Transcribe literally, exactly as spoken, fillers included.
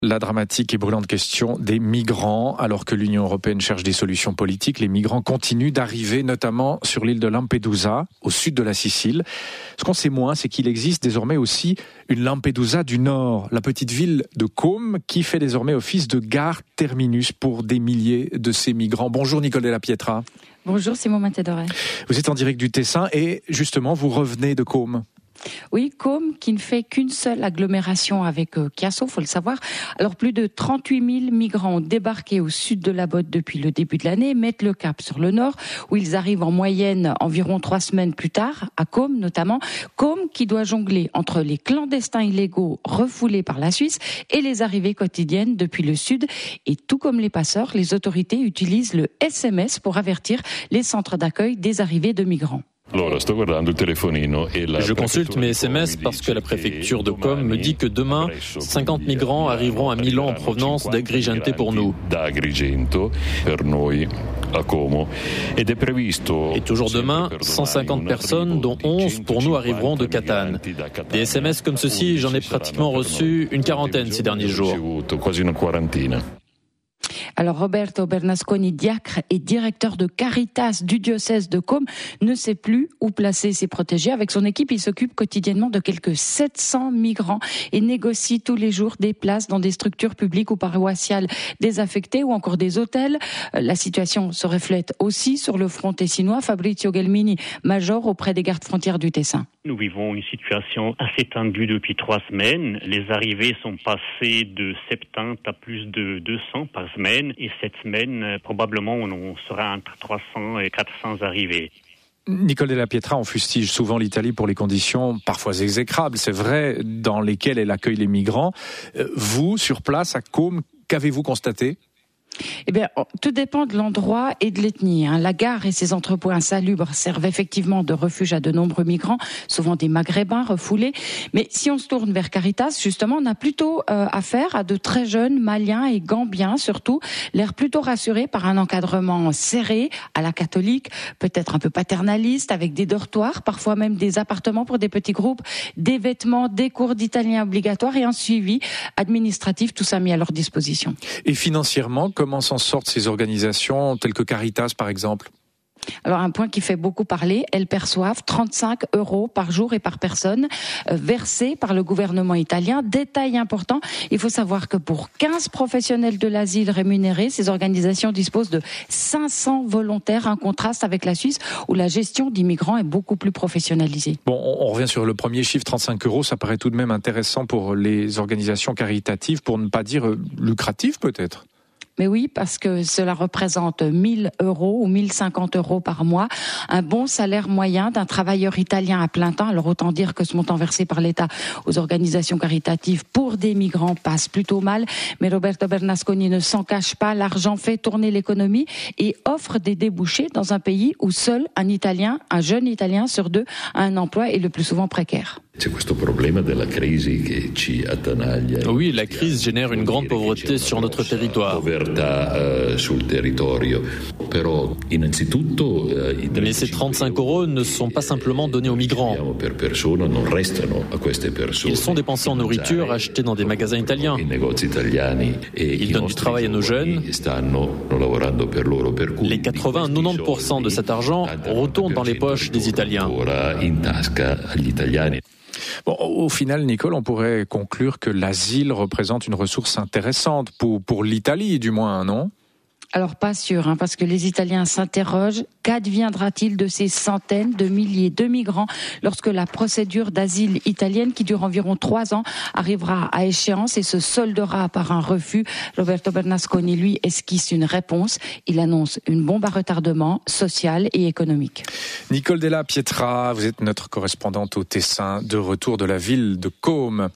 La dramatique et brûlante question des migrants. Alors que l'Union européenne cherche des solutions politiques, les migrants continuent d'arriver, notamment sur l'île de Lampedusa, au sud de la Sicile. Ce qu'on sait moins, c'est qu'il existe désormais aussi une Lampedusa du Nord, la petite ville de Côme, qui fait désormais office de gare terminus pour des milliers de ces migrants. Bonjour Nicole Della Pietra. Bonjour Simon Matadore. Vous êtes en direct du Tessin et justement vous revenez de Côme. Oui, Côme qui ne fait qu'une seule agglomération avec euh, Chiasso, faut le savoir. Alors plus de trente-huit mille migrants ont débarqué au sud de la Botte depuis le début de l'année, mettent le cap sur le nord où ils arrivent en moyenne environ trois semaines plus tard, à Côme notamment. Côme qui doit jongler entre les clandestins illégaux refoulés par la Suisse et les arrivées quotidiennes depuis le sud. Et tout comme les passeurs, les autorités utilisent le S M S pour avertir les centres d'accueil des arrivées de migrants. Je consulte mes S M S parce que la préfecture de Côme me dit que demain, cinquante migrants arriveront à Milan en provenance d'Agrigente pour nous. Et toujours demain, cent cinquante personnes, dont onze pour nous, arriveront de Catane. Des S M S comme ceci, j'en ai pratiquement reçu une quarantaine ces derniers jours. Alors Roberto Bernasconi, diacre et directeur de Caritas du diocèse de Côme, ne sait plus où placer ses protégés. Avec son équipe, il s'occupe quotidiennement de quelques sept cents migrants et négocie tous les jours des places dans des structures publiques ou paroissiales désaffectées ou encore des hôtels. La situation se reflète aussi sur le front tessinois. Fabrizio Gelmini, major auprès des gardes frontières du Tessin. Nous vivons une situation assez tendue depuis trois semaines. Les arrivées sont passées de soixante-dix à plus de deux cents par semaine. Et cette semaine, probablement, on sera entre trois cents et quatre cents arrivées. Nicole Della Pietra, on fustige souvent l'Italie pour les conditions parfois exécrables, c'est vrai, dans lesquelles elle accueille les migrants. Vous, sur place, à Côme, qu'avez-vous constaté ? Eh bien, tout dépend de l'endroit et de l'ethnie. Hein. La gare et ses entrepôts insalubres servent effectivement de refuge à de nombreux migrants, souvent des Maghrébins refoulés. Mais si on se tourne vers Caritas, justement, on a plutôt euh, affaire à de très jeunes Maliens et Gambiens, surtout, l'air plutôt rassurés par un encadrement serré, à la catholique, peut-être un peu paternaliste, avec des dortoirs, parfois même des appartements pour des petits groupes, des vêtements, des cours d'italien obligatoires et un suivi administratif, tout ça mis à leur disposition. Et financièrement, comment s'en sortent ces organisations telles que Caritas, par exemple ? Alors un point qui fait beaucoup parler, elles perçoivent trente-cinq euros par jour et par personne euh, versés par le gouvernement italien. Détail important, il faut savoir que pour quinze professionnels de l'asile rémunérés, ces organisations disposent de cinq cents volontaires, un contraste avec la Suisse où la gestion d'immigrants est beaucoup plus professionnalisée. Bon, on revient sur le premier chiffre, trente-cinq euros, ça paraît tout de même intéressant pour les organisations caritatives, pour ne pas dire euh, lucratif peut-être. Mais oui, parce que cela représente mille euros ou mille cinquante euros par mois, un bon salaire moyen d'un travailleur italien à plein temps. Alors autant dire que ce montant versé par l'État aux organisations caritatives pour des migrants passe plutôt mal. Mais Roberto Bernasconi ne s'en cache pas, l'argent fait tourner l'économie et offre des débouchés dans un pays où seul un Italien, un jeune Italien sur deux a un emploi et le plus souvent précaire. Oui, la crise génère une grande pauvreté sur notre territoire. Mais ces trente-cinq euros ne sont pas simplement donnés aux migrants. Ils sont dépensés en nourriture achetée dans des magasins italiens. Ils donnent du travail à nos jeunes. Les quatre-vingts à quatre-vingt-dix pour cent de cet argent retournent dans les poches des Italiens. Bon, au final, Nicole, on pourrait conclure que l'asile représente une ressource intéressante pour, pour l'Italie, du moins, non ? Alors pas sûr, hein, parce que les Italiens s'interrogent. Qu'adviendra-t-il de ces centaines de milliers de migrants lorsque la procédure d'asile italienne, qui dure environ trois ans, arrivera à échéance et se soldera par un refus ? Roberto Bernasconi, lui, esquisse une réponse. Il annonce une bombe à retardement social et économique. Nicole Della Pietra, vous êtes notre correspondante au Tessin, de retour de la ville de Côme.